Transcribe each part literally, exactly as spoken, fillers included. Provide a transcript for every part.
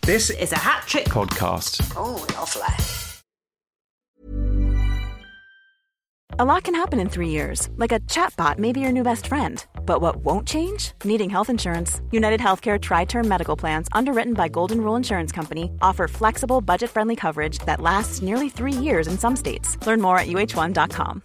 This is a Hat Trick podcast. Oh, lovely. A lot can happen in three years, like a chatbot may be your new best friend. But what won't change? Needing health insurance. United Healthcare Tri-Term Medical Plans, underwritten by Golden Rule Insurance Company, offer flexible, budget-friendly coverage that lasts nearly three years in some states. Learn more at U H one dot com.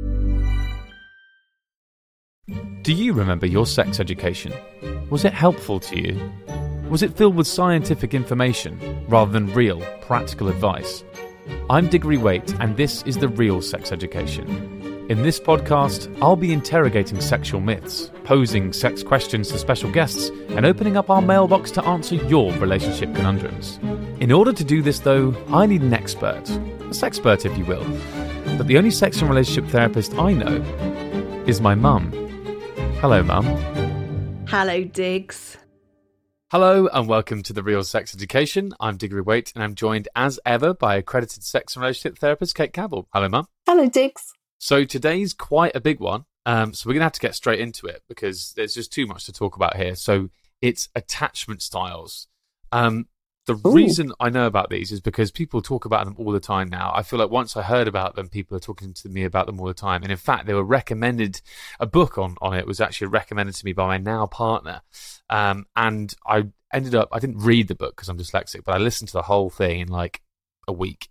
Do you remember your sex education? Was it helpful to you? Was it filled with scientific information rather than real, practical advice? I'm Diggory Waite, and this is The Real Sex Education. In this podcast, I'll be interrogating sexual myths, posing sex questions to special guests, and opening up our mailbox to answer your relationship conundrums. In order to do this, though, I need an expert. A sexpert, if you will. But the only sex and relationship therapist I know is my mum. Hello, Mum. Hello, Diggs. Hello and welcome to The Real Sex Education. I'm Diggory Waite and I'm joined as ever by accredited sex and relationship therapist Kate Campbell. Hello, Mum. Hello, Diggs. So today's quite a big one, um, so we're going to have to get straight into it because there's just too much to talk about here. So it's attachment styles. Um, the Ooh. reason I know about these is because people talk about them all the time now. I feel like once I heard about them, people are talking to me about them all the time. And in fact, they were recommended, a book on, on it was actually recommended to me by my now partner. Um, and I ended up, I didn't read the book because I'm dyslexic, but I listened to the whole thing in like a week.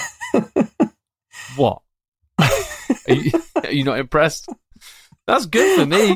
What? Are you, are you not impressed? That's good for me.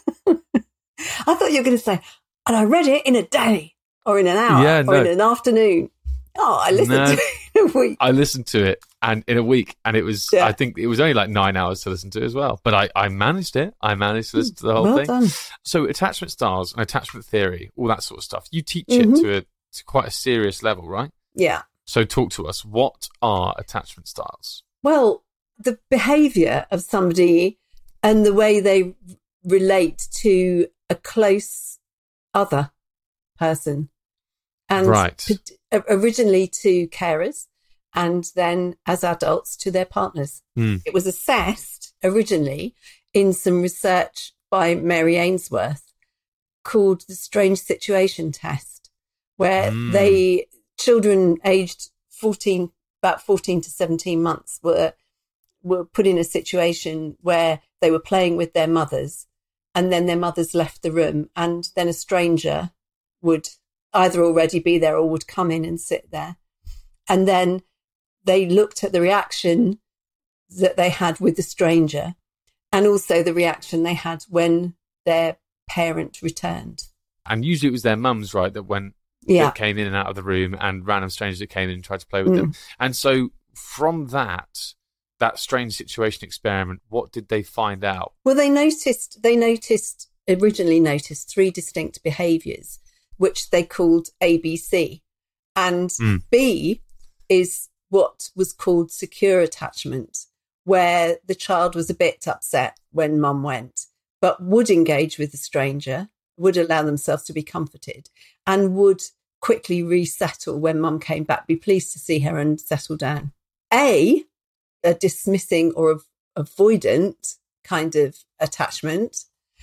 I thought you were going to say, and I read it in a day or in an hour Yeah, or no. in an afternoon. Oh, I listened No. to it in a week. I listened to it and in a week, and it was, Yeah. I think it was only like nine hours to listen to as well. But I, I managed it. I managed to listen to the whole Well thing. done. So attachment styles and attachment theory, all that sort of stuff. You teach Mhm. it to, a, to quite a serious level, right? Yeah. So talk to us. What are attachment styles? Well, the behaviour of somebody and the way they relate to a close other person. And Right. p- originally to carers and then as adults to their partners. Mm. It was assessed originally in some research by Mary Ainsworth called the Strange Situation Test, where Mm. they, children aged fourteen, about fourteen to seventeen months were, were put in a situation where they were playing with their mothers and then their mothers left the room and then a stranger would either already be there or would come in and sit there. And then they looked at the reaction that they had with the stranger and also the reaction they had when their parent returned. And usually it was their mums, right, that went, Yeah. that came in and out of the room, and random strangers that came in and tried to play with Mm. them. And so from that, that strange situation experiment, what did they find out? Well, they noticed, they noticed, originally noticed three distinct behaviours, which they called A B C. And Mm. B is what was called secure attachment, where the child was a bit upset when mum went, but would engage with the stranger, would allow themselves to be comforted, and would quickly resettle when mum came back, be pleased to see her and settle down. A, a dismissing or av- avoidant kind of attachment,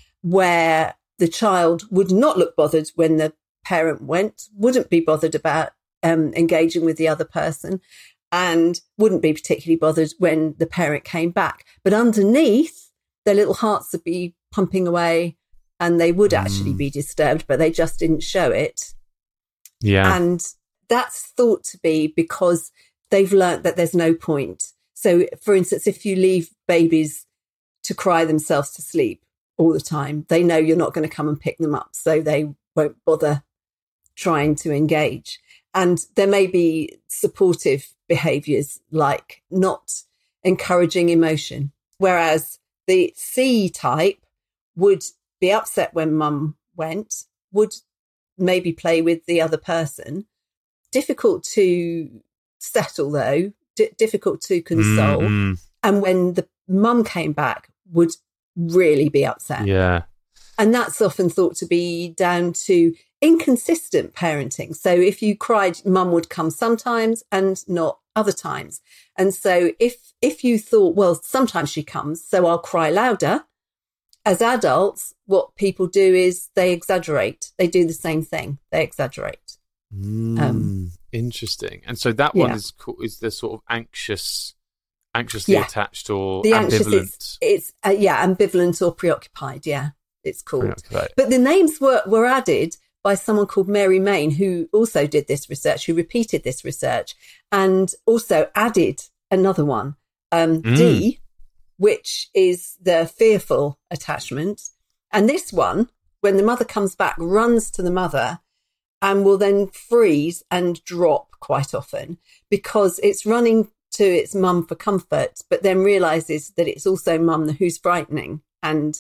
where the child would not look bothered when the parent went, wouldn't be bothered about um, engaging with the other person, and wouldn't be particularly bothered when the parent came back. But underneath, their little hearts would be pumping away and they would actually Mm. be disturbed, but they just didn't show it. Yeah. And that's thought to be because they've learnt that there's no point. So, for instance, if you leave babies to cry themselves to sleep all the time, they know you're not going to come and pick them up, so they won't bother trying to engage. And there may be supportive behaviours like not encouraging emotion, whereas the C type would be upset when mum went, would maybe play with the other person. Difficult to settle, though, D- difficult to console. Mm-hmm. And when the mum came back, would really be upset. Yeah. And that's often thought to be down to inconsistent parenting. So if you cried, mum would come sometimes and not other times. And so if if you thought, well, sometimes she comes, so I'll cry louder. As adults, what people do is they exaggerate. They do the same thing. They exaggerate. Mm, Um, interesting. And so that yeah. one is co- is the sort of anxious, anxiously Yeah. attached or The anxious ambivalent. is, it's, uh, yeah, ambivalent or preoccupied, yeah, it's called. Preoccupied. But the names were, were added by someone called Mary Main, who also did this research, who repeated this research, and also added another one, um, Mm. D, which is the fearful attachment. And this one, when the mother comes back, runs to the mother and will then freeze and drop quite often because it's running to its mum for comfort, but then realises that it's also mum who's frightening and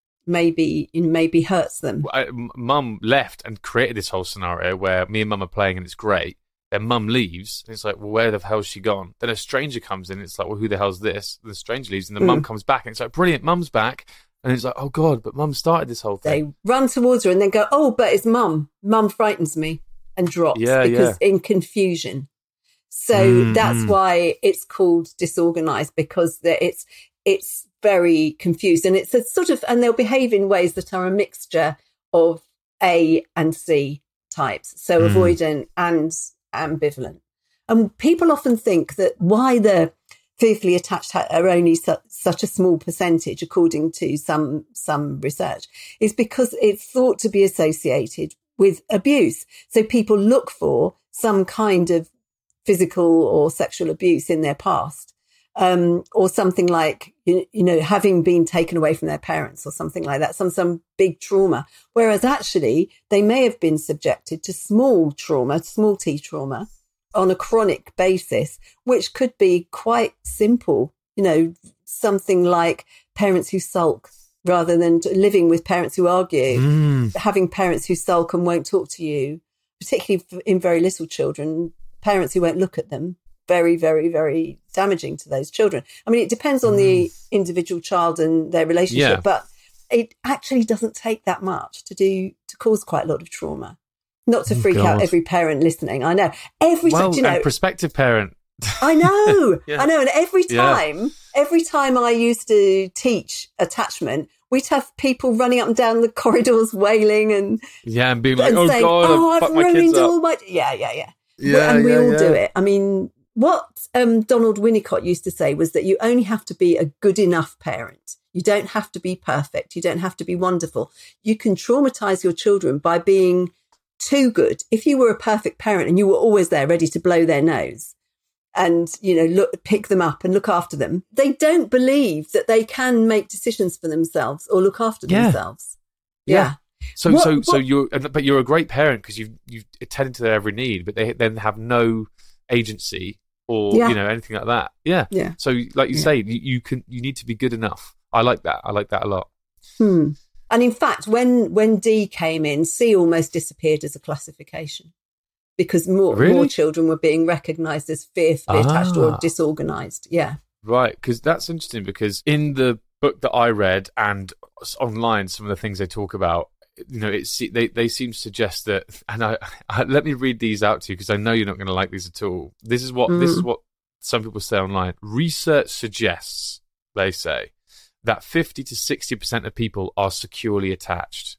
maybe maybe hurts them. I, m- mum left and created this whole scenario where me and mum are playing and it's great. Then mum leaves and it's like, well, where the hell's she gone? Then a stranger comes in and it's like, well, who the hell's this? The stranger leaves and the Mm. mum comes back and it's like, brilliant, mum's back. And it's like, oh God, but mum started this whole thing. They run towards her and then go, oh, but it's mum. Mum frightens me, and drops Yeah, because yeah. in confusion. So Mm, that's mm. why it's called disorganized, because the- it's it's very confused, and it's a sort of, and they'll behave in ways that are a mixture of A and C types, so Mm. avoidant and ambivalent. And people often think that why the fearfully attached ha- are only su- such a small percentage, according to some some research, is because it's thought to be associated with abuse. So people look for some kind of physical or sexual abuse in their past, um, or something like, you, you know, having been taken away from their parents or something like that, some some big trauma. Whereas actually they may have been subjected to small trauma, small T trauma, on a chronic basis, which could be quite simple, you know, something like parents who sulk rather than living with parents who argue, Mm. having parents who sulk and won't talk to you, particularly in very little children, parents who won't look at them, very, very, very damaging to those children. I mean, it depends on the individual child and their relationship, Yeah. but it actually doesn't take that much to do, to cause quite a lot of trauma. Not to Oh, freak God. out every parent listening. I know. Every Well, time, you know, and prospective parent. I know, Yeah. I know. And every Yeah. time, every time I used to teach attachment, we'd have people running up and down the corridors wailing and, Yeah, and being like, and oh saying, God, oh, I I've fucked my kids ruined up. all my... Yeah, yeah, yeah. Yeah, and we yeah, all yeah. do it. I mean, what um, Donald Winnicott used to say was that you only have to be a good enough parent. You don't have to be perfect. You don't have to be wonderful. You can traumatize your children by being too good. If you were a perfect parent and you were always there ready to blow their nose and, you know, look, pick them up and look after them, they don't believe that they can make decisions for themselves or look after Yeah. themselves. Yeah. Yeah. So, What- so, so what- you're, but you're a great parent because you've you've attended to their every need, but they then have no agency or Yeah. you know anything like that. Yeah. Yeah. So, like you Yeah. say, you, you can you need to be good enough. I like that. I like that a lot. Hmm. And in fact, when when D came in, C almost disappeared as a classification because more Really? more children were being recognised as fearfully attached or Ah. disorganised. Yeah. Right, because that's interesting. Because in the book that I read and s- online, some of the things they talk about, you know, it's they they seem to suggest that. And I, I let me read these out to you because I know you're not going to like these at all. This is what this is Mm. what some people say online. Research suggests, they say, that fifty to sixty percent of people are securely attached,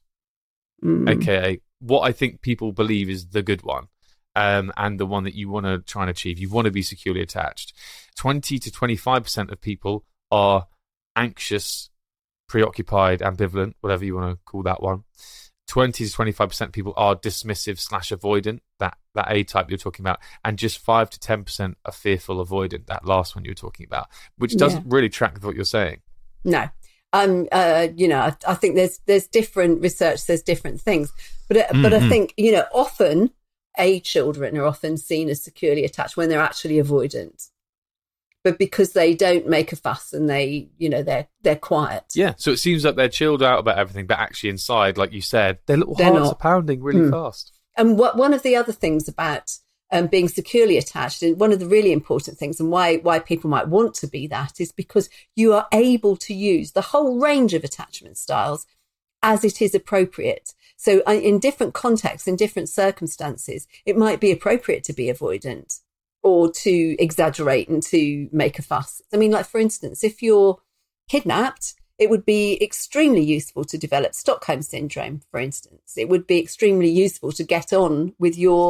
Mm. aka what I think people believe is the good one. Um, and the one that you want to try and achieve. You want to be securely attached. twenty to twenty-five percent of people are anxious, preoccupied, ambivalent, whatever you want to call that one. twenty to twenty-five percent of people are dismissive slash avoidant, that, that A type you're talking about. And just five to ten percent are fearful avoidant, that last one you were talking about, which doesn't Yeah. really track with what you're saying. No. Um, uh, you know, I, I think there's there's different research, there's different things, but uh, but I Mhm. think, you know, often A children are often seen as securely attached when they're actually avoidant, but because they don't make a fuss and they, you know, they're they're quiet. Yeah, so it seems like they're chilled out about everything, but actually inside, like you said, their little They're hearts not. are pounding really Mm. fast. And what one of the other things about um, being securely attached, and one of the really important things, and why why people might want to be that, is because you are able to use the whole range of attachment styles as it is appropriate. So uh, in different contexts, in different circumstances, it might be appropriate to be avoidant or to exaggerate and to make a fuss. I mean, like, for instance, if you're kidnapped, it would be extremely useful to develop Stockholm syndrome, for instance. It would be extremely useful to get on with your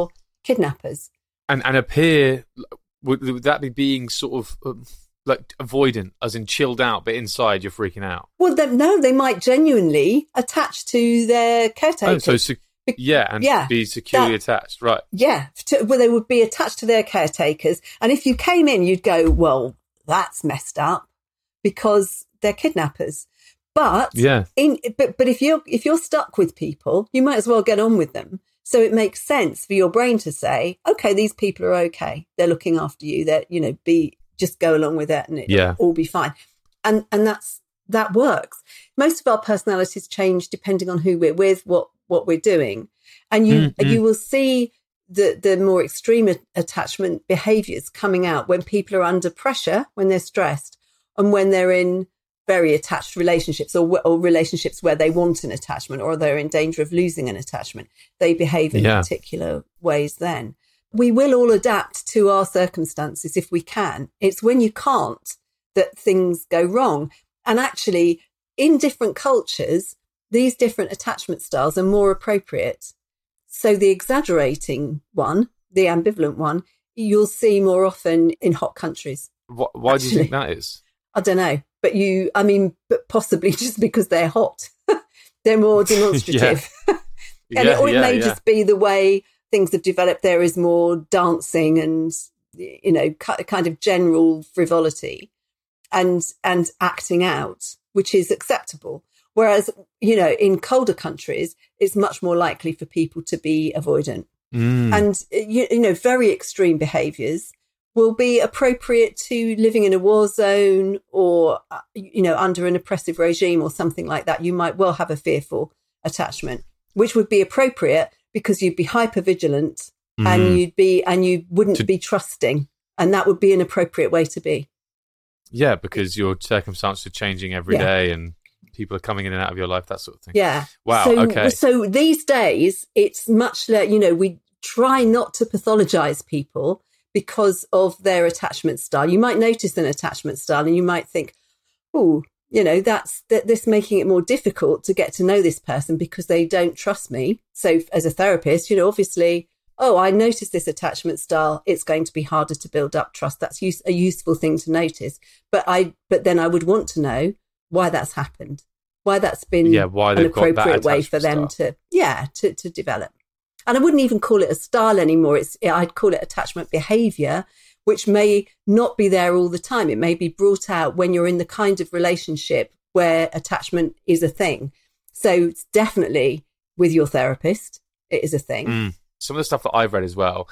kidnappers. And and appear, would, would that be being sort of um, like avoidant, as in chilled out, but inside you're freaking out? Well, they, no, they might genuinely attach to their caretakers. Oh, so sec- yeah, and yeah, be securely that, attached, right? Yeah, to, well, they would be attached to their caretakers. And if you came in, you'd go, well, that's messed up because they're kidnappers. But yeah, in but but if you're if you're stuck with people, you might as well get on with them. So it makes sense for your brain to say, okay, these people are okay. They're looking after you. They're, you know, be just go along with it and it'll yeah. all be fine. And and that's that works. Most of our personalities change depending on who we're with, what what we're doing. And you mm-hmm. you will see the the more extreme attachment behaviors coming out when people are under pressure, when they're stressed, and when they're in very attached relationships or, or relationships where they want an attachment or they're in danger of losing an attachment. They behave in yeah. particular ways then. We will all adapt to our circumstances if we can. It's when you can't that things go wrong. And actually, in different cultures, these different attachment styles are more appropriate. So the exaggerating one, the ambivalent one, you'll see more often in hot countries. Why, why do you think that is? I don't know. But you, I mean, but possibly just because they're hot. They're more demonstrative. yeah. and yeah, it, or it yeah, may yeah. just be the way things have developed. There is more dancing and, you know, kind of general frivolity and and acting out, which is acceptable. Whereas, you know, in colder countries, it's much more likely for people to be avoidant. Mm. And, you, you know, very extreme behaviours will be appropriate to living in a war zone or, you know, under an oppressive regime or something like that. You might well have a fearful attachment, which would be appropriate because you'd be hypervigilant mm. and you'd be, and you wouldn't to, be trusting. And that would be an appropriate way to be. Yeah, because your circumstances are changing every yeah. day and people are coming in and out of your life, that sort of thing. Yeah. Wow, so, okay. So these days, it's much like, you know, we try not to pathologize people because of their attachment style. You might notice an attachment style and you might think, oh, you know, that's that this making it more difficult to get to know this person because they don't trust me. So as a therapist, you know, obviously, oh, I noticed this attachment style. It's going to be harder to build up trust. That's use, a useful thing to notice. But I, but then I would want to know why that's happened, why that's been yeah, why an appropriate way for them style. to, yeah, to, to develop. And I wouldn't even call it a style anymore. It's I'd call it attachment behavior, which may not be there all the time. It may be brought out when you're in the kind of relationship where attachment is a thing. So it's definitely with your therapist, it is a thing. Mm. Some of the stuff that I've read as well,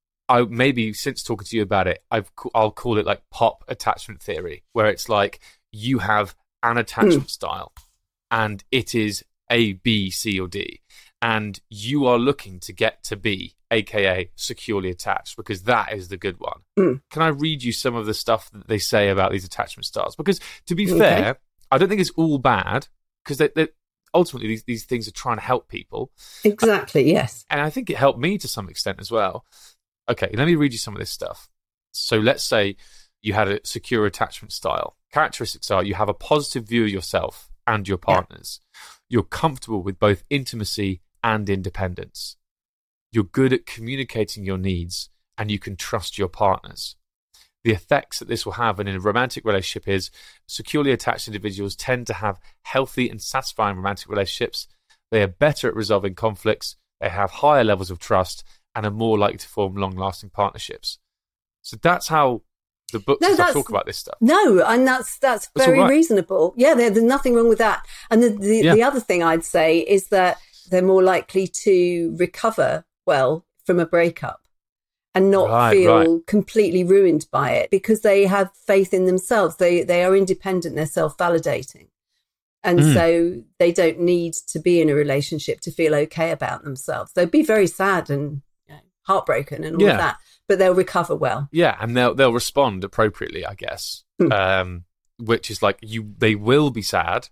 I maybe since talking to you about it, I've I'll call it like pop attachment theory, where it's like you have an attachment mm. style and it is A, B, C, or D. And you are looking to get to B, aka securely attached, because that is the good one. Mm. Can I read you some of the stuff that they say about these attachment styles? Because to be okay. fair, I don't think it's all bad, because they, they, ultimately these, these things are trying to help people. Exactly, yes. And I think it helped me to some extent as well. Okay, let me read you some of this stuff. So let's say you had a secure attachment style. Characteristics are you have a positive view of yourself and your partners. Yeah. You're comfortable with both intimacy and independence. You're good at communicating your needs and you can trust your partners. The effects that this will have in a romantic relationship is securely attached individuals tend to have healthy and satisfying romantic relationships. They are better at resolving conflicts. They have higher levels of trust and are more likely to form long-lasting partnerships. So that's how the books no, talk about this stuff. No, and that's that's very that's right. reasonable. Yeah, there, there's nothing wrong with that. And the the, yeah. the other thing I'd say is that they're more likely to recover well from a breakup and not right, feel right. completely ruined by it because they have faith in themselves. They they are independent, they're self-validating. And mm. so they don't need to be in a relationship to feel okay about themselves. They'll be very sad and you know, heartbroken and all yeah. of that, but they'll recover well. Yeah, and they'll they'll respond appropriately, I guess. Mm. Um, which is like you they will be sad,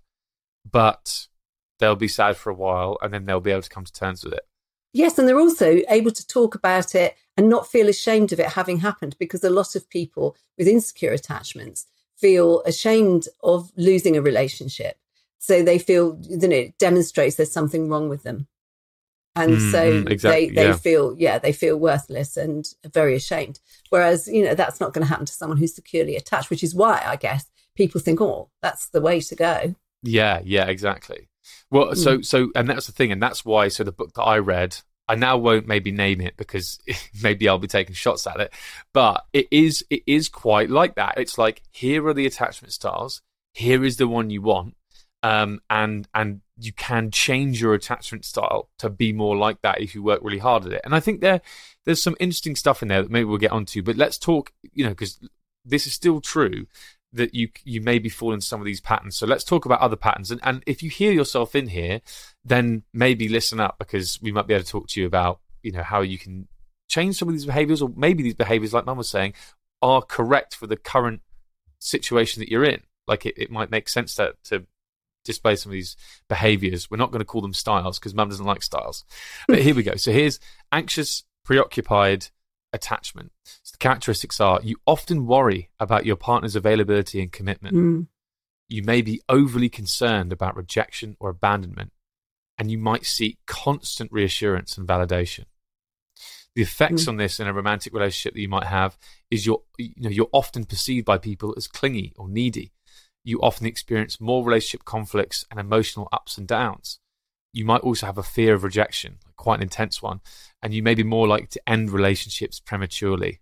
but they'll be sad for a while and then they'll be able to come to terms with it. Yes, and they're also able to talk about it and not feel ashamed of it having happened, because a lot of people with insecure attachments feel ashamed of losing a relationship. So they feel, you know, it demonstrates there's something wrong with them. And mm, so mm, exactly, they, they yeah. feel, yeah, they feel worthless and very ashamed. Whereas, you know, that's not going to happen to someone who's securely attached, which is why I guess people think, oh, that's the way to go. Yeah, yeah, exactly. Well, so, Mm. so, and that's the thing. And that's why, so the book that I read, I now won't maybe name it because maybe I'll be taking shots at it, but it is, it is quite like that. It's like, here are the attachment styles. Here is the one you want. Um, and, and you can change your attachment style to be more like that if you work really hard at it. And I think there, there's some interesting stuff in there that maybe we'll get onto, but let's talk, you know, because this is still true that you, you maybe fall in some of these patterns. So let's talk about other patterns. And, and if you hear yourself in here, then maybe listen up, because we might be able to talk to you about, you know, how you can change some of these behaviors, or maybe these behaviors, like Mum was saying, are correct for the current situation that you're in. Like it, it might make sense to, to display some of these behaviors. We're not going to call them styles because Mum doesn't like styles. But here we go. So here's anxious, preoccupied attachment. So the characteristics are: you often worry about your partner's availability and commitment. Mm. You may be overly concerned about rejection or abandonment, and you might seek constant reassurance and validation. The effects Mm. on this in a romantic relationship that you might have is you're, you know, you're often perceived by people as clingy or needy. You often experience more relationship conflicts and emotional ups and downs. You might also have a fear of rejection, quite an intense one, and you may be more likely to end relationships prematurely.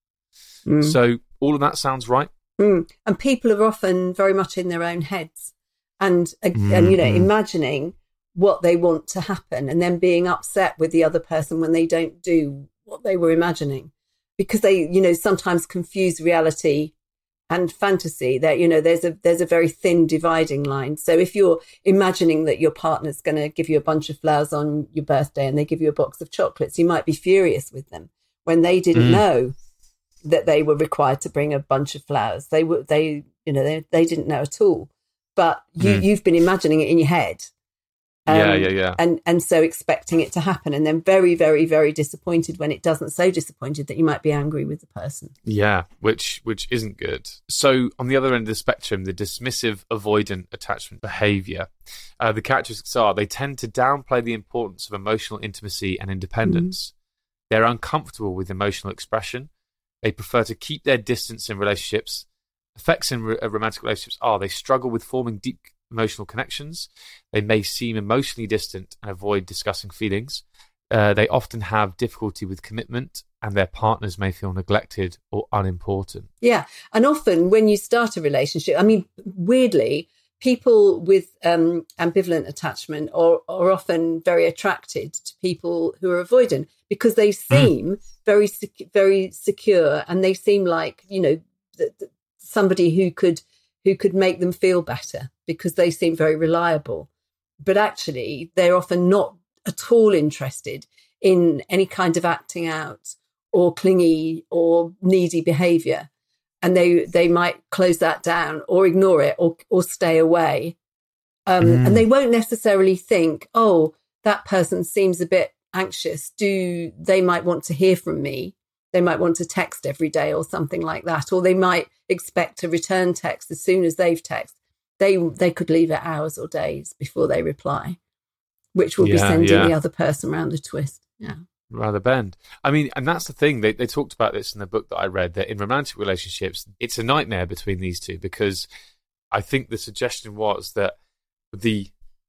Mm. So all of that sounds right? Mm. And people are often very much in their own heads and, mm-hmm. and, you know, imagining what they want to happen and then being upset with the other person when they don't do what they were imagining, because they, you know, sometimes confuse reality and fantasy. That, you know, there's a there's a very thin dividing line. So if you're imagining that your partner's going to give you a bunch of flowers on your birthday and they give you a box of chocolates, you might be furious with them when they didn't mm. know that they were required to bring a bunch of flowers. They were they you know they they didn't know at all. But you mm. you've been imagining it in your head. Um, yeah, yeah, yeah. And and so expecting it to happen, and then very, very, very disappointed when it doesn't. So disappointed that you might be angry with the person. Yeah, which which isn't good. So on the other end of the spectrum, the dismissive, avoidant attachment behaviour, uh, the characteristics are: they tend to downplay the importance of emotional intimacy and independence. Mm. They're uncomfortable with emotional expression. They prefer to keep their distance in relationships. Effects in re- romantic relationships are: they struggle with forming deep emotional connections. They may seem emotionally distant and avoid discussing feelings. Uh, they often have difficulty with commitment, and their partners may feel neglected or unimportant. Yeah. And often when you start a relationship, I mean, weirdly, people with um, ambivalent attachment are, are often very attracted to people who are avoidant because they seem mm. very, sec- very secure, and they seem like, you know, th- th- somebody who could who could make them feel better because they seem very reliable. But actually, they're often not at all interested in any kind of acting out or clingy or needy behaviour. And they, they might close that down or ignore it or, or stay away. Um, mm. And they won't necessarily think, oh, that person seems a bit anxious. Do they might want to hear from me? They might want to text every day or something like that. Or they might expect a return text as soon as they've texted. They they could leave it hours or days before they reply, which will yeah, be sending yeah. the other person around the twist. Yeah. Rather bend. I mean, and that's the thing. They they talked about this in the book that I read, that in romantic relationships, it's a nightmare between these two, because I think the suggestion was that the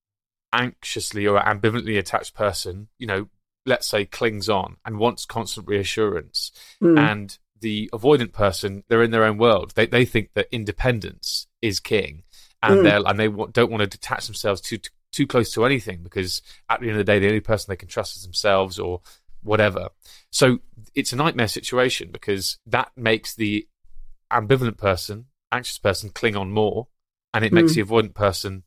anxiously or ambivalently attached person, you know, let's say, clings on and wants constant reassurance. Mm. And the avoidant person, they're in their own world. They they think that independence is king, and mm. they and they w- don't want to detach themselves too too close to anything, because at the end of the day, the only person they can trust is themselves or whatever. So it's a nightmare situation, because that makes the ambivalent person, anxious person, cling on more, and it makes mm. the avoidant person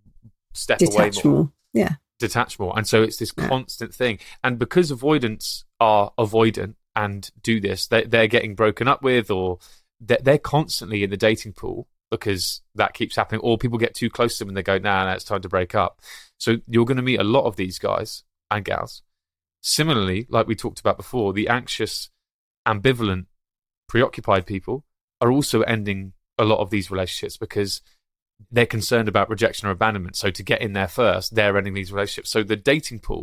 step Detach away more. more. Yeah. Detach more. And so it's this yeah. constant thing. And because avoidants are avoidant and do this, they, they're getting broken up with, or they're, they're constantly in the dating pool, because that keeps happening. Or people get too close to them and they go, nah, nah, it's time to break up. So you're going to meet a lot of these guys and gals. Similarly, like we talked about before, the anxious, ambivalent, preoccupied people are also ending a lot of these relationships because they're concerned about rejection or abandonment. So to get in there first, they're ending these relationships. So the dating pool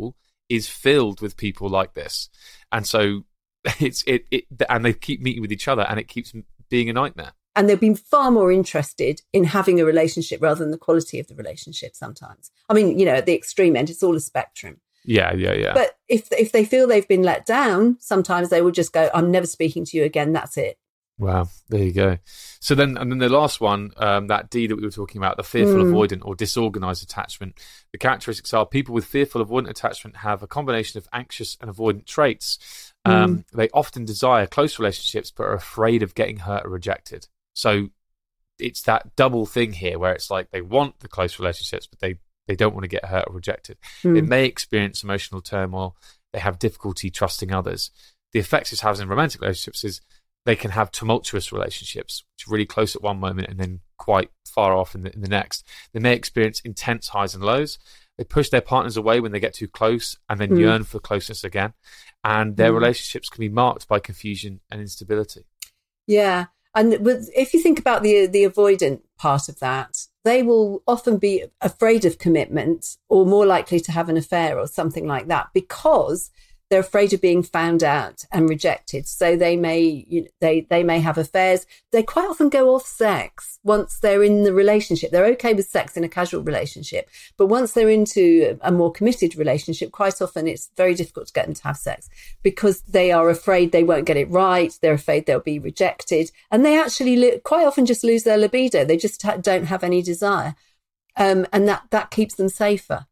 is filled with people like this. And so it's it, it and they keep meeting with each other, and it keeps being a nightmare. And they've been far more interested in having a relationship rather than the quality of the relationship sometimes. I mean, you know, at the extreme end, it's all a spectrum. Yeah, yeah, yeah. But if if they feel they've been let down, sometimes they will just go, I'm never speaking to you again. That's it. Wow, there you go. So then, and then the last one, um, that D that we were talking about, the fearful Mm. avoidant or disorganized attachment. The characteristics are people with fearful avoidant attachment have a combination of anxious and avoidant traits. Um, Mm. They often desire close relationships, but are afraid of getting hurt or rejected. So it's that double thing here where it's like they want the close relationships, but they, they don't want to get hurt or rejected. Mm. They may experience emotional turmoil. They have difficulty trusting others. The effects this has in romantic relationships is they can have tumultuous relationships, which are really close at one moment and then quite far off in the, in the next. They may experience intense highs and lows. They push their partners away when they get too close and then Mm. yearn for closeness again. And their Mm. relationships can be marked by confusion and instability. Yeah. And with, if you think about the the avoidant part of that, they will often be afraid of commitment or more likely to have an affair or something like that because they're afraid of being found out and rejected. So they may you know, they they may have affairs. They quite often go off sex once they're in the relationship. They're okay with sex in a casual relationship, but once they're into a more committed relationship, quite often it's very difficult to get them to have sex because they are afraid they won't get it right. They're afraid they'll be rejected, and they actually li- quite often just lose their libido. They just ha- don't have any desire, um, and that that keeps them safer.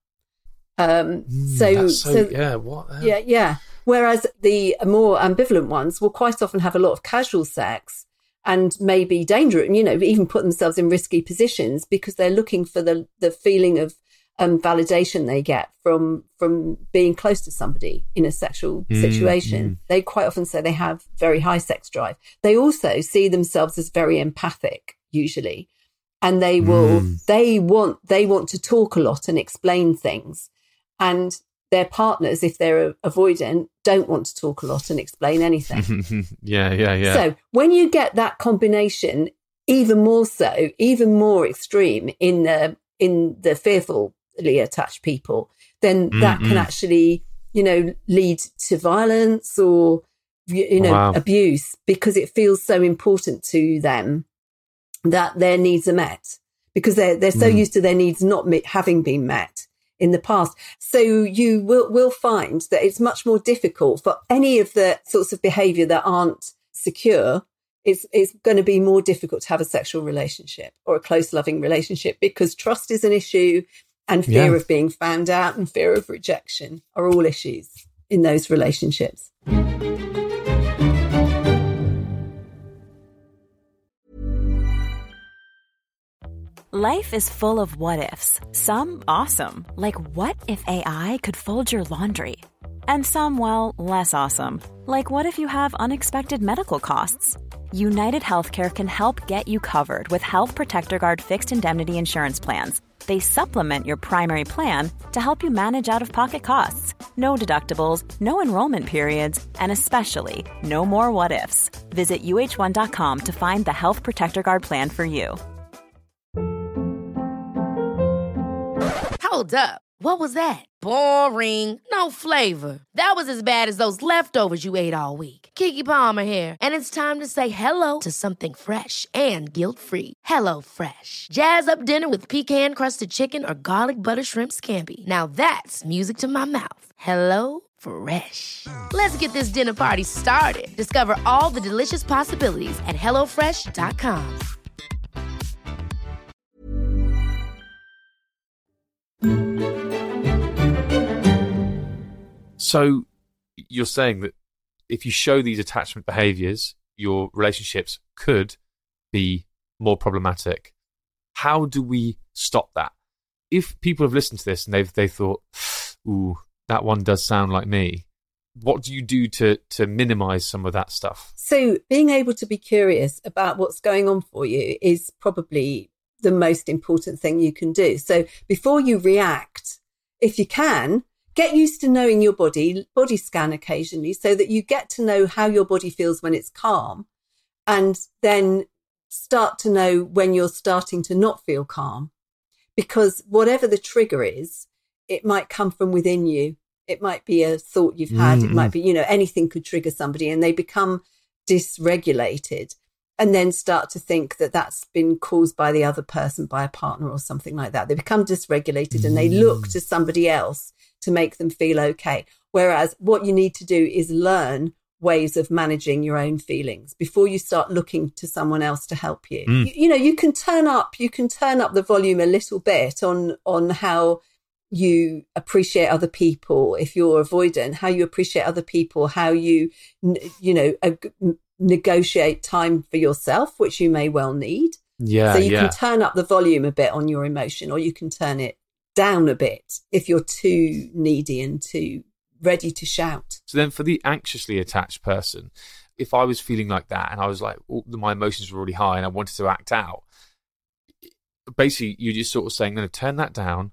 Um, Mm, so, that's so, so yeah, what? the hell? yeah, yeah. Whereas the more ambivalent ones will quite often have a lot of casual sex and maybe dangerous, you know, even put themselves in risky positions because they're looking for the the feeling of um, validation they get from from being close to somebody in a sexual Mm, situation. mm. They quite often say they have very high sex drive. They also see themselves as very empathic, usually, and they will Mm. they want they want to talk a lot and explain things. And their partners, if they're avoidant, don't want to talk a lot and explain anything. yeah, yeah, yeah. So when you get that combination, even more so, even more extreme in the in the fearfully attached people, then that Mm-mm. can actually, you know, lead to violence or you you know Wow. abuse because it feels so important to them that their needs are met because they're they're so Mm. used to their needs not me- having been met in the past. So you will will find that it's much more difficult for any of the sorts of behaviour that aren't secure. It's, it's going to be more difficult to have a sexual relationship or a close, loving relationship because trust is an issue and fear Yeah. of being found out and fear of rejection are all issues in those relationships. Life is full of what-ifs. Some awesome, like what if A I could fold your laundry? And some, well, less awesome, like what if you have unexpected medical costs? United Healthcare can help get you covered with Health Protector Guard fixed indemnity insurance plans. They supplement your primary plan to help you manage out-of-pocket costs. No deductibles, no enrollment periods, and especially no more what-ifs. Visit U H one dot com to find the Health Protector Guard plan for you. Hold up. What was that? Boring. No flavor. That was as bad as those leftovers you ate all week. Keke Palmer here, and it's time to say hello to something fresh and guilt-free. Hello Fresh. Jazz up dinner with pecan-crusted chicken or garlic butter shrimp scampi. Now that's music to my mouth. Hello Fresh. Let's get this dinner party started. Discover all the delicious possibilities at hello fresh dot com. So you're saying that if you show these attachment behaviors, your relationships could be more problematic. How do we stop that? If people have listened to this and they've they thought, ooh, that one does sound like me, what do you do to to minimize some of that stuff? So being able to be curious about what's going on for you is probably the most important thing you can do. So before you react, if you can, get used to knowing your body, body scan occasionally so that you get to know how your body feels when it's calm, and then start to know when you're starting to not feel calm. Because whatever the trigger is, it might come from within you. It might be a thought you've had. Mm-hmm. It might be, you know, anything could trigger somebody, and they become dysregulated and then start to think that that's been caused by the other person, by a partner or something like that. They become dysregulated and they look to somebody else to make them feel okay. Whereas what you need to do is learn ways of managing your own feelings before you start looking to someone else to help you. Mm. You, you know, you can turn up, you can turn up the volume a little bit on, on how you appreciate other people. If you're avoidant, how you appreciate other people, how you, you know, uh, negotiate time for yourself, which you may well need. Yeah. So you yeah. can turn up the volume a bit on your emotion, or you can turn it down a bit if you're too needy and too ready to shout. So then for the anxiously attached person, if I was feeling like that and I was like, oh, my emotions were really high and I wanted to act out, basically you're just sort of saying, no, turn that down,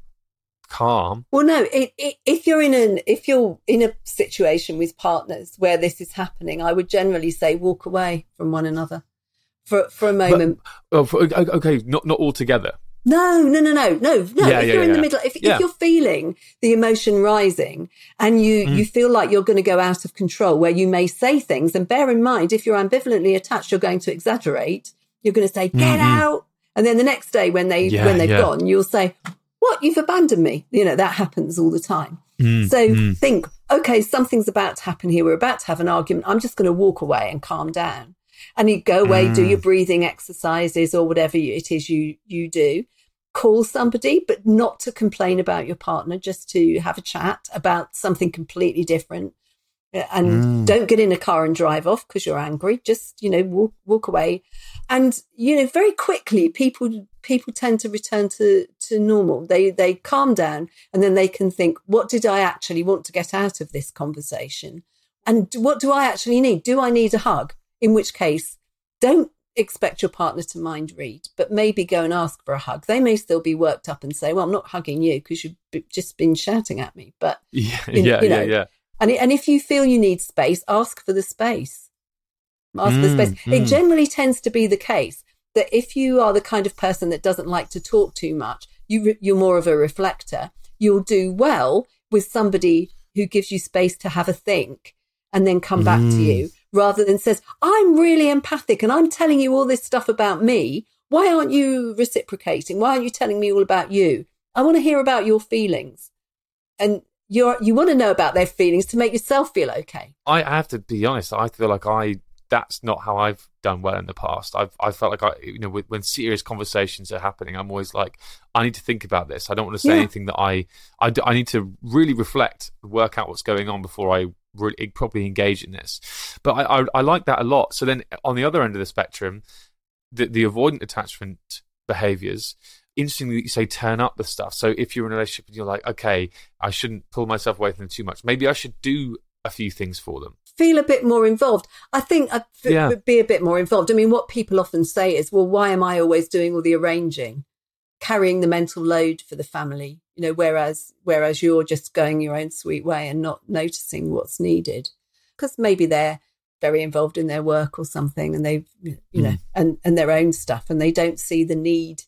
calm. Well, no, it, it, if you're in an if you're in a situation with partners where this is happening, I would generally say walk away from one another for for a moment. But, oh, for, okay, not not altogether. No, no, no, no, no, no. Yeah, if yeah, you're in yeah. the middle, if, yeah. if you're feeling the emotion rising and you, mm. you feel like you're going to go out of control, where you may say things, and bear in mind, if you're ambivalently attached, you're going to exaggerate. You're going to say, get mm-hmm. out. And then the next day when, they, yeah, when they've yeah. gone, you'll say, what? You've abandoned me. You know, that happens all the time. Mm, so mm. think, okay, something's about to happen here. We're about to have an argument. I'm just going to walk away and calm down. And you go away, mm. do your breathing exercises or whatever it is you, you do. Call somebody, but not to complain about your partner, just to have a chat about something completely different. And mm. don't get in a car and drive off because you're angry. Just, you know, walk, walk away. And, you know, very quickly, people people tend to return to, to normal. They they calm down, and then they can think, what did I actually want to get out of this conversation? And what do I actually need? Do I need a hug? In which case, don't expect your partner to mind read, but maybe go and ask for a hug. They may still be worked up and say, well, I'm not hugging you because you've just been shouting at me. But yeah, you, yeah, you know, yeah, yeah. And, and if you feel you need space, ask for the space. Ask mm, for the space. Mm. It generally tends to be the case that if you are the kind of person that doesn't like to talk too much, you, you're more of a reflector. You'll do well with somebody who gives you space to have a think and then come back mm. to you, rather than says, I'm really empathic and I'm telling you all this stuff about me. Why aren't you reciprocating? Why aren't you telling me all about you? I want to hear about your feelings. And you're, you want to know about their feelings to make yourself feel okay. I have to be honest. I feel like I, that's not how I've done well in the past. I've, I felt like I, you know, with, when serious conversations are happening, I'm always like, I need to think about this. I don't want to say yeah. anything that I, I, I need to really reflect, work out what's going on before I really properly engage in this. But I, I, I like that a lot. So then on the other end of the spectrum, the, the avoidant attachment behaviors, interestingly that you say turn up the stuff. So if you're in a relationship and you're like, okay, I shouldn't pull myself away from them too much. Maybe I should do a few things for them. Feel a bit more involved. I think I'd f- yeah. be a bit more involved. I mean, what people often say is, well, why am I always doing all the arranging, carrying the mental load for the family? You know, whereas whereas you're just going your own sweet way and not noticing what's needed, because maybe they're very involved in their work or something, and they've, you know, mm. and, and their own stuff, and they don't see the need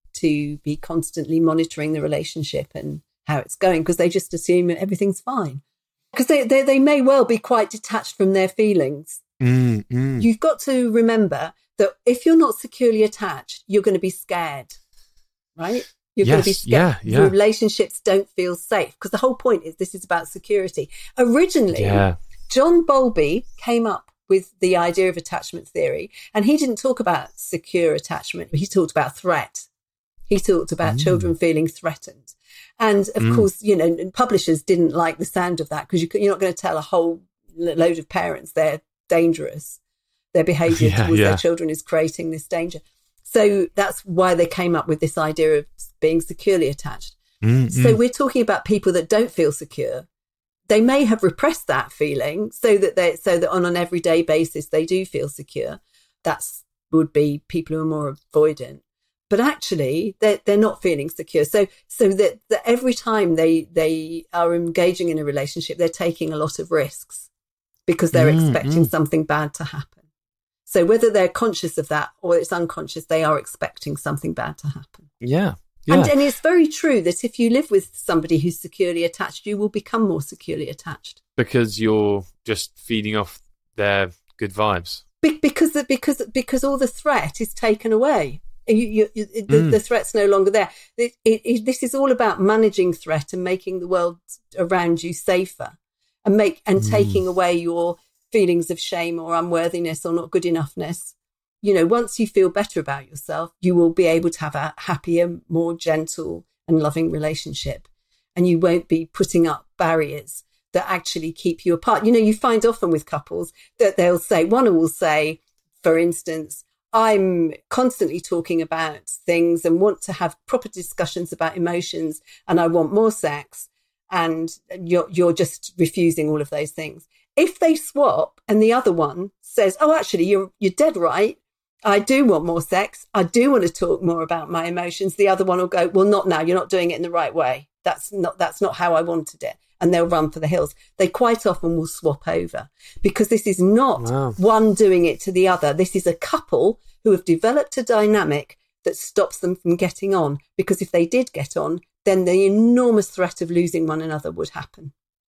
to be constantly monitoring the relationship and how it's going, because they just assume everything's fine. Because they, they, they may well be quite detached from their feelings. Mm, mm. You've got to remember that if you're not securely attached, you're going to be scared, right? You're yes, going to be scared. Yeah, yeah. The relationships don't feel safe, because the whole point is this is about security. Originally, yeah. John Bowlby came up with the idea of attachment theory, and he didn't talk about secure attachment. He talked about threat. He talked about mm. children feeling threatened. And of mm. course, you know, publishers didn't like the sound of that, because you, you're not going to tell a whole load of parents they're dangerous. Their behaviour yeah, towards yeah. their children is creating this danger. So that's why they came up with this idea of being securely attached. Mm, so mm. we're talking about people that don't feel secure. They may have repressed that feeling so that they so that on an everyday basis they do feel secure. That's would be people who are more avoidant. But actually, they're, they're not feeling secure. So so that, that every time they, they are engaging in a relationship, they're taking a lot of risks because they're mm, expecting mm. something bad to happen. So whether they're conscious of that or it's unconscious, they are expecting something bad to happen. Yeah. Yeah. And, and it's very true that if you live with somebody who's securely attached, you will become more securely attached. Because you're just feeding off their good vibes. Be- because, the, because, because all the threat is taken away. You, you, you, the, Mm. the threat's no longer there. It, it, it, this is all about managing threat and making the world around you safer, and make and Mm. taking away your feelings of shame or unworthiness or not good enoughness. You know, once you feel better about yourself, you will be able to have a happier, more gentle and loving relationship, and you won't be putting up barriers that actually keep you apart. You know, you find often with couples that they'll say, one will say, for instance, I'm constantly talking about things and want to have proper discussions about emotions, and I want more sex, and you're you're just refusing all of those things. If they swap and the other one says, oh, actually, you're you're dead right, I do want more sex, I do want to talk more about my emotions, the other one will go, well, not now, you're not doing it in the right way. That's not that's not how I wanted it. And they'll run for the hills. They quite often will swap over, because this is not Wow. one doing it to the other. This is a couple who have developed a dynamic that stops them from getting on. Because if they did get on, then the enormous threat of losing one another would happen.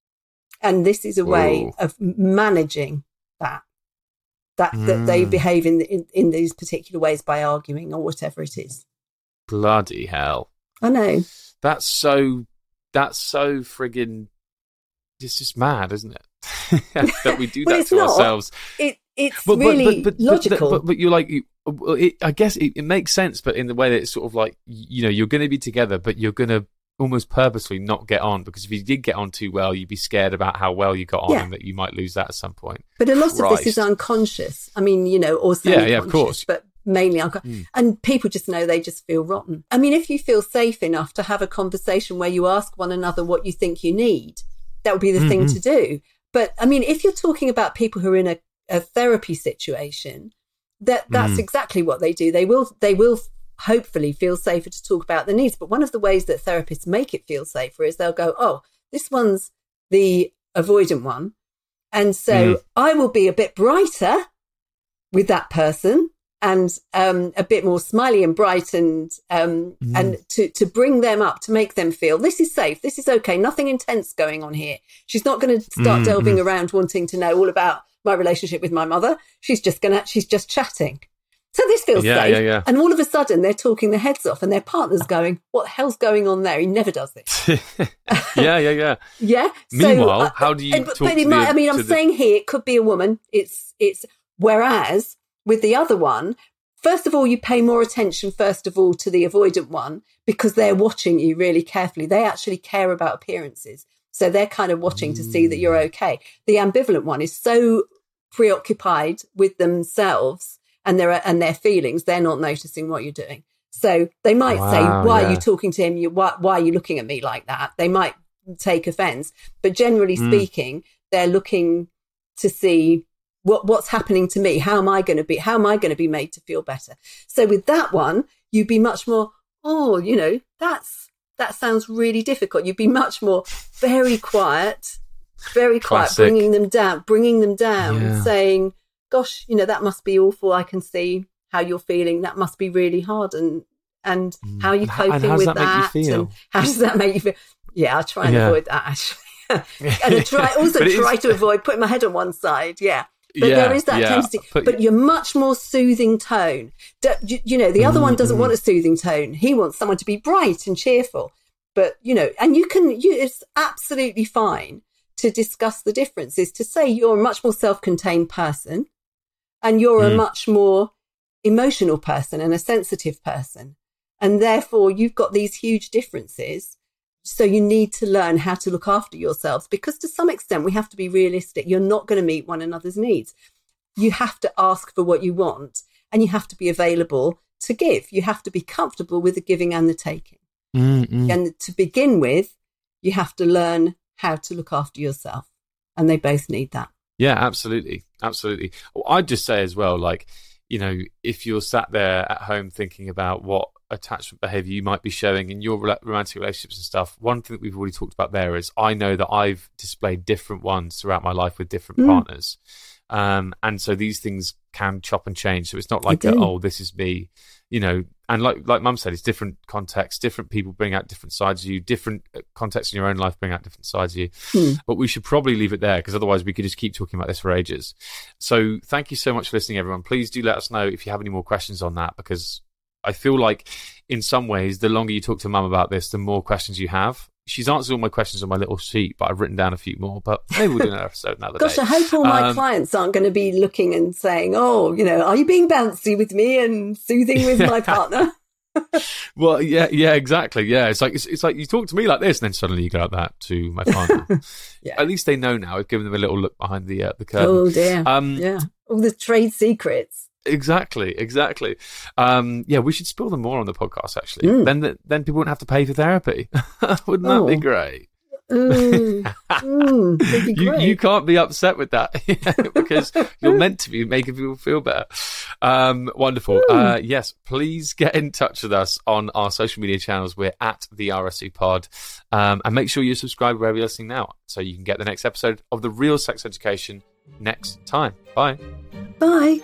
And this is a way Whoa. of managing that, that, Mm. that they behave in, in, in these particular ways by arguing or whatever it is. Bloody hell. I know. That's so, that's so friggin', it's just mad, isn't it? That we do Well, that it's to not. ourselves. It, it's But- but- really but- but- logical. But, but, but you're like, you, it, I guess it, it makes sense, but in the way that it's sort of like, you know, you're going to be together, but you're going to almost purposely not get on, because if you did get on too well, you'd be scared about how well you got on Yeah. and that you might lose that at some point. But a lot of this is Christ. unconscious. I mean, you know, or Yeah, semi-conscious, yeah, of course. but mainly unconscious. Mm. And people just know they just feel rotten. I mean, if you feel safe enough to have a conversation where you ask one another what you think you need, that would be the thing Mhm. to do. But I mean, if you're talking about people who are in a, a therapy situation, that that's Mm. exactly what they do. They will, they will hopefully feel safer to talk about their needs. But one of the ways that therapists make it feel safer is they'll go, oh, this one's the avoidant one. And so Mm. I will be a bit brighter with that person, and um, a bit more smiley and bright, and um, Mm. and to, to bring them up, to make them feel this is safe, this is okay, nothing intense going on here. She's not going to start Mm, delving mm. around wanting to know all about my relationship with my mother. She's just gonna, she's just chatting. So this feels Yeah, safe. yeah, yeah. And all of a sudden they're talking their heads off, and their partner's going, what the hell's going on there? He never does this. yeah, yeah, yeah. Yeah. Meanwhile, uh, how do you and- but, talk but it to might, the- I mean, to I'm the- saying here it could be a woman. It's it's whereas with the other one, first of all, you pay more attention first of all to the avoidant one, because they're watching you really carefully. They actually care about appearances, so they're kind of watching to see that you're okay. The ambivalent one is so preoccupied with themselves and their and their feelings, they're not noticing what you're doing. So they might Wow, say, why yeah. are you talking to him? You, why, why are you looking at me like that? They might take offense. But generally Mm. speaking, they're looking to see what, what's happening to me. How am I going to be? How am I going to be made to feel better? So with that one, you'd be much more, oh, you know, that's that sounds really difficult. You'd be much more very quiet, very quiet, Classic. bringing them down, bringing them down, Yeah. saying, gosh, you know, that must be awful. I can see how you're feeling. That must be really hard. And and Mm. how are you And how- and coping how does with that make you that? feel? And how does that make you feel? Yeah, I try and Yeah. avoid that, actually. And I try also But it try is- to avoid putting my head on one side. Yeah. But Yeah, there is that yeah. tendency. But- But you're much more soothing tone. D- You, you know, the other one doesn't Mm-hmm. want a soothing tone. He wants someone to be bright and cheerful. But, you know, and you can, you, it's absolutely fine to discuss the differences, to say you're a much more self-contained person and you're Mm. a much more emotional person and a sensitive person. And therefore you've got these huge differences. So you need to learn how to look after yourselves, because to some extent we have to be realistic. You're not going to meet one another's needs. You have to ask for what you want, and you have to be available to give. You have to be comfortable with the giving and the taking. Mm-mm. And to begin with, you have to learn how to look after yourself. And they both need that. Yeah, absolutely. Absolutely. Well, I'd just say as well, like, you know, if you're sat there at home thinking about what attachment behavior you might be showing in your rela- romantic relationships and stuff, one thing that we've already talked about there is I know that I've displayed different ones throughout my life with different Mm. partners. Um, and so these things can chop and change. So it's not like, a, oh, this is me, you know. And like like Mum said, it's different contexts. Different people bring out different sides of you. Different contexts in your own life bring out different sides of you. Hmm. But we should probably leave it there because otherwise we could just keep talking about this for ages. So thank you so much for listening, everyone. Please do let us know if you have any more questions on that, because I feel like in some ways, the longer you talk to Mum about this, the more questions you have. She's answered all my questions on my little sheet, but I've written down a few more. But maybe we'll do another episode another Gosh, day. I hope all my um, clients aren't going to be looking and saying, oh, you know, are you being bouncy with me and soothing with my partner? Well, yeah, yeah, exactly. Yeah, it's like it's, it's like you talk to me like this, and then suddenly you go like that to my partner. Yeah. At least they know now. I've given them a little look behind the uh, the curtain. Oh dear. Um, yeah, all the trade secrets. Exactly, exactly. Um, yeah, we should spill them more on the podcast. Actually, mm. then the, then people wouldn't have to pay for therapy. Wouldn't oh. that be great? Mm. mm, that'd be great. You, you can't be upset with that because you're meant to be making people feel better. Um, wonderful. Mm. Uh, yes, please get in touch with us on our social media channels. We're at the R S C Pod. Um, and make sure you subscribe wherever you're listening now so you can get the next episode of The Real Sex Education next time. Bye. Bye.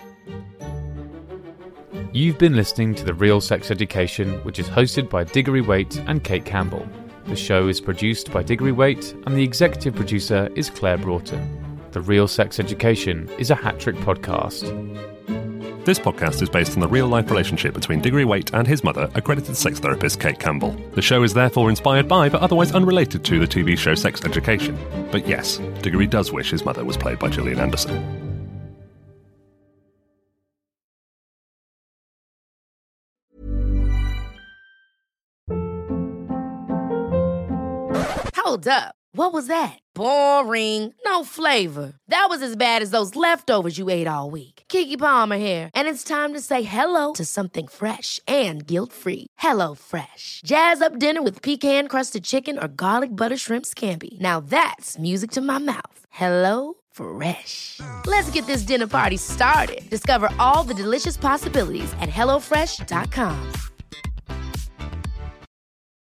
You've been listening to The Real Sex Education, which is hosted by Diggory Waite and Kate Campbell. The show is produced by Diggory Waite, and the executive producer is Claire Broughton. The Real Sex Education is a hat-trick podcast. This podcast is based on the real-life relationship between Diggory Waite and his mother, accredited sex therapist Kate Campbell. The show is therefore inspired by, but otherwise unrelated to, the T V show Sex Education. But yes, Diggory does wish his mother was played by Gillian Anderson. Hold up. What was that? Boring. No flavor. That was as bad as those leftovers you ate all week. Keke Palmer here, and it's time to say hello to something fresh and guilt-free. Hello Fresh. Jazz up dinner with pecan-crusted chicken or garlic butter shrimp scampi. Now that's music to my mouth. Hello Fresh. Let's get this dinner party started. Discover all the delicious possibilities at hello fresh dot com.